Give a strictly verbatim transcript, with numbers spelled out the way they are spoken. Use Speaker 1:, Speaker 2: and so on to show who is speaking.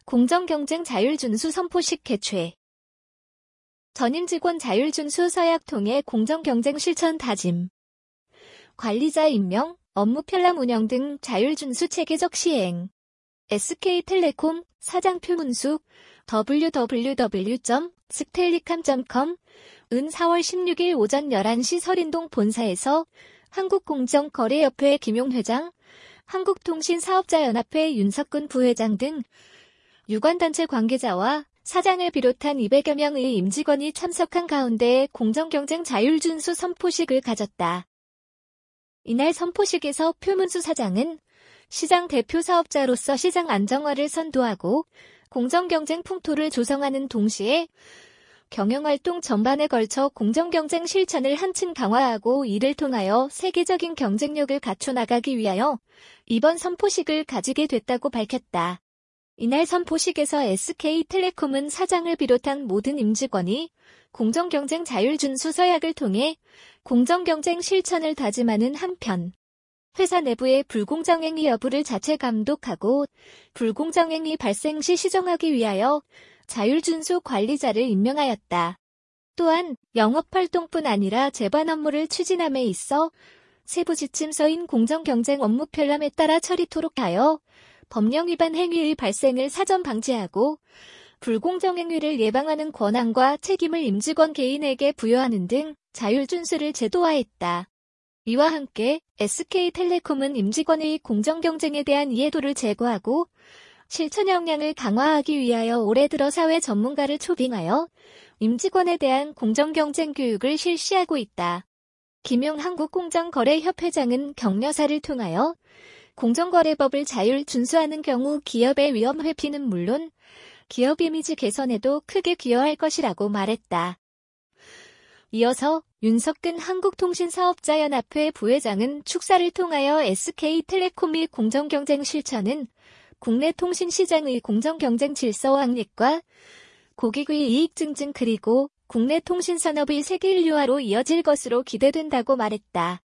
Speaker 1: 공정경쟁 자율준수 선포식 개최. 전임 직원 자율준수 서약 통해 공정경쟁 실천 다짐. 관리자 임명, 업무 편람 운영 등 자율준수 체계적 시행. 에스케이텔레콤 사장 표문수 더블유 더블유 더블유 점 스텔리캄 점 컴 은 사월 십육일 오전 열한 시 서린동 본사에서 한국공정거래협회 김용 회장, 한국통신사업자연합회 윤석근 부회장 등 유관단체 관계자와 사장을 비롯한 이백여 명의 임직원이 참석한 가운데 공정경쟁 자율준수 선포식을 가졌다. 이날 선포식에서 표문수 사장은 시장 대표 사업자로서 시장 안정화를 선도하고 공정경쟁 풍토를 조성하는 동시에 경영활동 전반에 걸쳐 공정경쟁 실천을 한층 강화하고 이를 통하여 세계적인 경쟁력을 갖춰나가기 위하여 이번 선포식을 가지게 됐다고 밝혔다. 이날 선포식에서 에스케이텔레콤은 사장을 비롯한 모든 임직원이 공정경쟁 자율준수 서약을 통해 공정경쟁 실천을 다짐하는 한편 회사 내부의 불공정행위 여부를 자체 감독하고 불공정행위 발생 시 시정하기 위하여 자율준수 관리자를 임명하였다. 또한 영업활동뿐 아니라 제반 업무를 추진함에 있어 세부 지침서인 공정경쟁 업무 편람에 따라 처리토록 하여 법령 위반 행위의 발생을 사전 방지하고 불공정행위를 예방하는 권한과 책임을 임직원 개인에게 부여하는 등 자율준수를 제도화했다. 이와 함께 에스케이텔레콤은 임직원의 공정경쟁에 대한 이해도를 제고하고 실천 역량을 강화하기 위하여 올해 들어 사회 전문가를 초빙하여 임직원에 대한 공정경쟁 교육을 실시하고 있다. 김용 한국공정거래협회장은 격려사를 통하여 공정거래법을 자율 준수하는 경우 기업의 위험 회피는 물론 기업 이미지 개선에도 크게 기여할 것이라고 말했다. 이어서 윤석근 한국통신사업자연합회 부회장은 축사를 통하여 에스케이텔레콤의 공정경쟁 실천은 국내 통신시장의 공정경쟁 질서 확립과 고객의 이익 증진 그리고 국내 통신산업의 세계 인류화로 이어질 것으로 기대된다고 말했다.